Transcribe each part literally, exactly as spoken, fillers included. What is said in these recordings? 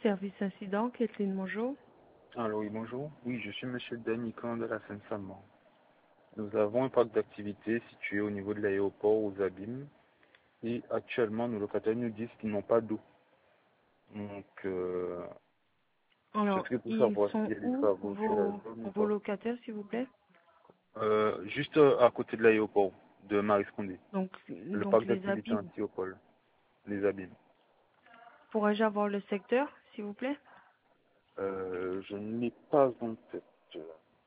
service incident, Kathleen, bonjour. Alors oui, bonjour. Oui, je suis Monsieur Danican de la Seine-Saint-Maur. Nous avons un parc d'activités situé au niveau de l'aéroport aux Abîmes et actuellement nos locataires nous disent qu'ils n'ont pas d'eau. Donc, euh, ce Alors, serait pour ils savoir sont s'il y a des où travaux sur la vos, zone ou vos pas. locataires, s'il vous plaît? Euh, juste euh, à côté de l'aéroport de Mariscondé, Donc, le donc parc les d'activités Abîmes. Antiopole, les Abîmes. Pourrais-je avoir le secteur, s'il vous plaît? Euh, je n'ai pas en tête. euh,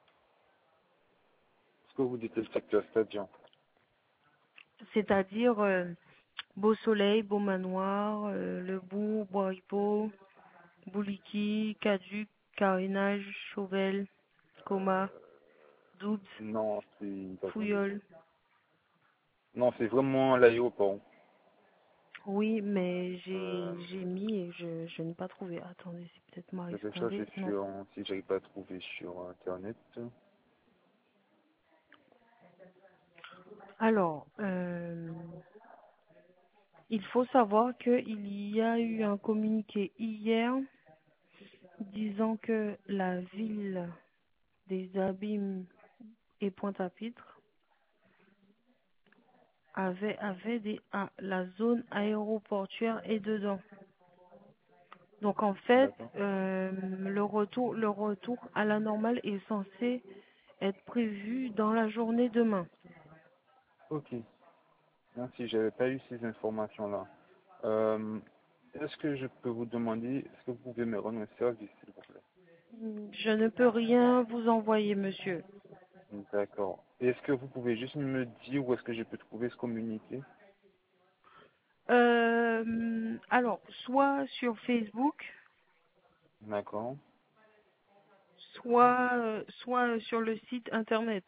Est-ce que vous dites le secteur stadion? C'est-à-dire euh, Beau Soleil, Beau Manoir, euh, Le Bourg, Bois-Ripeau, Bouliki, Caduc, Carénage, Chauvel, Coma, Doubs, Non, c'est attendez. Fouilleul. Non, c'est vraiment l'aéroport. Oui, mais j'ai Euh, j'ai mis et je, je n'ai pas trouvé. Attendez, c'est peut-être Je vais chercher Marie Non. sur, si j'arrive pas à trouver sur Internet. Alors, euh, il faut savoir qu'il y a eu un communiqué hier disant que la ville des Abîmes et Pointe-à-Pitre avait, avait des, ah, la zone aéroportuaire est dedans. Donc en fait, D'accord. euh, le retour, le retour à la normale est censé être prévu dans la journée demain. Ok. Merci, j'avais pas eu ces informations-là. Euh, est-ce que je peux vous demander, est-ce que vous pouvez me rendre un service, s'il vous plaît? Je ne peux rien vous envoyer, monsieur. D'accord. Et est-ce que vous pouvez juste me dire où est-ce que je peux trouver ce communiqué? Euh, alors, soit sur Facebook, D'accord. soit, euh, soit sur le site internet.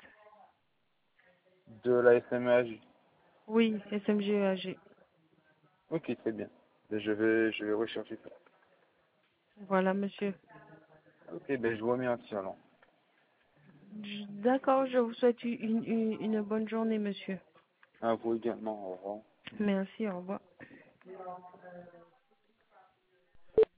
De la S M A J. Oui, S M G E A G. Ok, très bien. Ben, Je vais, je vais rechercher ça. Voilà, monsieur. Ok, ben je vous remercie alors. J- D'accord, je vous souhaite une, une, une bonne journée, monsieur. À vous également, au revoir. Merci, au revoir.